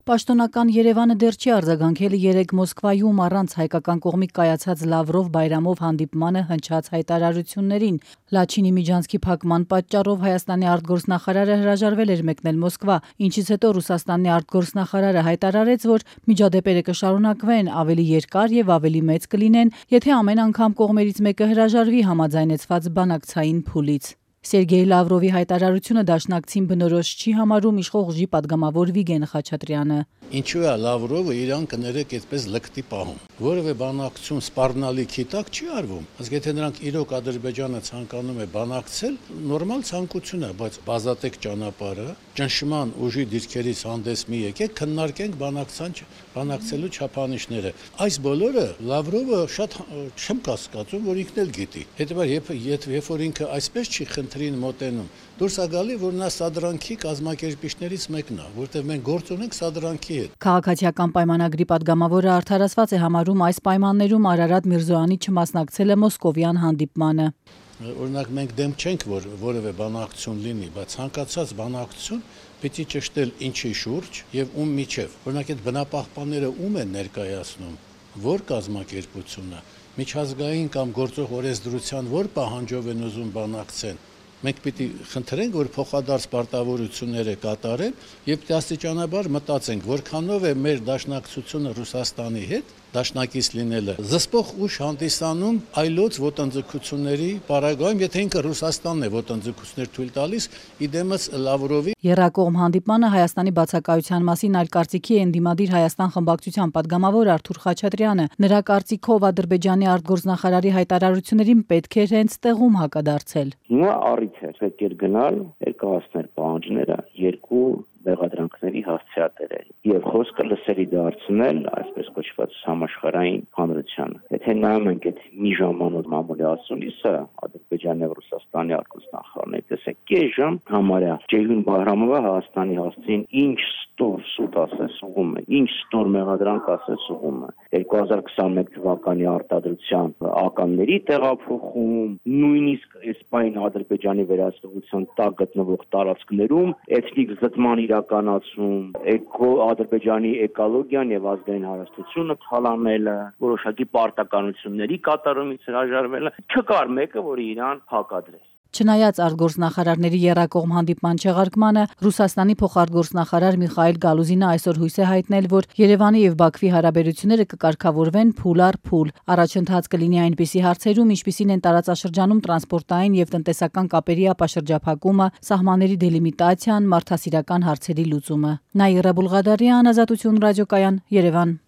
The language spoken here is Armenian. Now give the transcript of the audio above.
Պաշտոնական Երևանը դեռ չի արձագանքել երեկ Մոսկվայում առանց հայկական կողմի կայացած Լավրով-Բայրամով հանդիպմանը հնչած հայտարարություններին։ Լաչինի միջանցքի փակման պատճառով Հայաստանի արտգործնախարարը հրաժարվել էր մեկնել Մոսկվա, ինչից հետո Ռուսաստանի արտգործնախարարը հայտարարեց, որ միջադեպերը կշարունակվեն, ավելի երկար եւ ավելի մեծ կլինեն, եթե ամեն անգամ կողմերից մեկը հրաժարվի համաձայնեցված բանակցային փուլից։ Սերգեյ Լավրովի հայտարարությունը դաշնակցին բնորոշ չի համարում իշխող ուժի падգամավոր Վիգեն Խաչատրյանը։ Ինչու է Լավրովը իրան կներեք այդպես լկտի պահում։ Որևէ բանակցություն սպառնալիքի տակ չի արվում։ Իսկ եթե նրանք իրոք Ադրբեջանը ցանկանում է բանակցել, նորմալ ցանկություն է, բայց բազատեք ճանապարհը, ճնշման ուժի դիրքերից հանդես մի եկեք, քննարկենք բանակցելու չափանիշները։ Այս բոլորը Լավրովը շատ չեմ կասկածում, որ ինքն էլ գիտի։ Հետևաբար, երբ որ ինքը այսպես չի խնդրին մոտենում, դուրս է գալի, որ նա սադրանքի կազմակերպիչներից մեկն է, որտեղ մենք գործ ունենք սադրանքի հետ։ Քաղաքացիական պայմանագրի падգամավորը արդարացված է համարում այս պայմաններում Արարատ Միրզոյանի չմասնակցելը մոսկովյան հանդիպմանը։ Օրինակ մենք դեմ չենք, որ որևէ բանակցություն լինի, բայց ցանկացած բանակցություն պիտի ճշտել ինչի շուրջ եւ ում միջև։ Օրինակ այդ բնապահպանները ում են ներկայացնում, որ կազմակերպությունը, միջազգային կամ գործող օրենսդրության որ պահանջով են ուզում բանակցեն։ Մենք պիտի խնդրենք, որ փոխադարձ պարտավորությունները կատարեն եւ աստիճանաբար մտածենք, որքանով է մեր դաշնակցությունը Ռուսաստանի հետ դաշնակից լինելը զսպող ուժ հանդիսանում այլոց ոտնձգությունների պարագայում, եթե ինքը Ռուսաստանն է ոտնձգություններ թույլ տալիս, իդեմս Լավրովի։ Եռակողմ հանդիպմանը Հայաստանի բացակայության մասին այլ կարծիքի է ընդդիմադիր Հայաստան խմբակցության падգամավոր Արթուր Խաչատրյանը։ Նրա կարծիքով Ադրբեջանի արտգործնախարարի հայտարարություններին պետք էր հենց տեղում հակադարձել։ Հիմա առիթ է եկել գնալ, ներկայացնել պահանջները երկու մեղադրանքների հասցեատերերի եւ խոսքը լսելի դարձնել այսպես կոչված համաշխարհային հանրությանը։ Եթե նայում ենք այդ մի ժամանոց մամուլի ասուլիսը Ադրբեջանի եւ Ռուսաստանի արտգործնախարարների, տեսեք, կես ժամ համարյա Ջեյհուն Բայրամովը Հայաստանի հասցին ինչ ստոր սուտ ասես ուղում է, ինչ ստոր մեղադրանք ասես ուղում է։ 2021 թվականի արտադրության ականների տեղափոխում, նույնիսկ Իսպանիան Ադրբեջանի վերահսկողության տակ գտնվող տարածքներում էթնիկ զտման իրականացում, Ադրբեջանի էկոլոգիան եւ ազգային հարստությունը թալանելը, որոշակի պարտականությունների կատարումից հրաժարվելը, չկար մեկը, որ իրան հակադրեր։ Չնայած արտգործնախարարների եռակողմ հանդիպման չեղարկմանը, Ռուսաստանի փոխարտգործնախարար Միխայիլ Գալուզինը այսօր հույս է հայտնել, որ Երևանի եւ Բաքվի հարաբերությունները կկարգավորվեն փուլ առ փուլ։ Առաջընթաց կլինի այնպիսի հարցերում, ինչպիսին են տարածաշրջանում տրանսպորտային եւ տնտեսական կապերի ապաշրջափակումը, սահմանների դելիմիտացիան, մարդասիրական հարցերի լուծումը։ Նաիրա Բուլղադարյան, Ազատություն ռադիոկայան, Երևան։